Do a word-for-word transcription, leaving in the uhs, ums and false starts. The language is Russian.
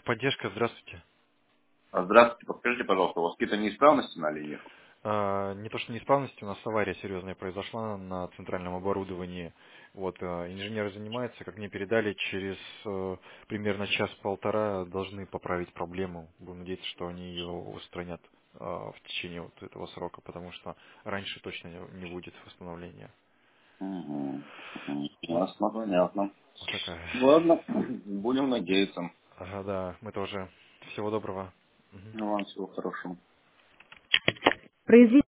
Техподдержка, здравствуйте. А, Здравствуйте, подскажите, пожалуйста, у вас какие-то неисправности на линии? А, Не то что неисправность, у нас авария серьезная произошла на центральном оборудовании. Вот, а, инженеры занимаются, как мне передали, через э, примерно час-полтора должны поправить проблему. Будем надеяться, что они ее устранят а, в течение вот этого срока, потому что раньше точно не не будет восстановления. Угу. Вот, Ясно, понятно. вот такая. Ладно, будем надеяться. Ага, да, мы тоже. Всего доброго. Мгм. Ну, вам всего хорошего. Произвести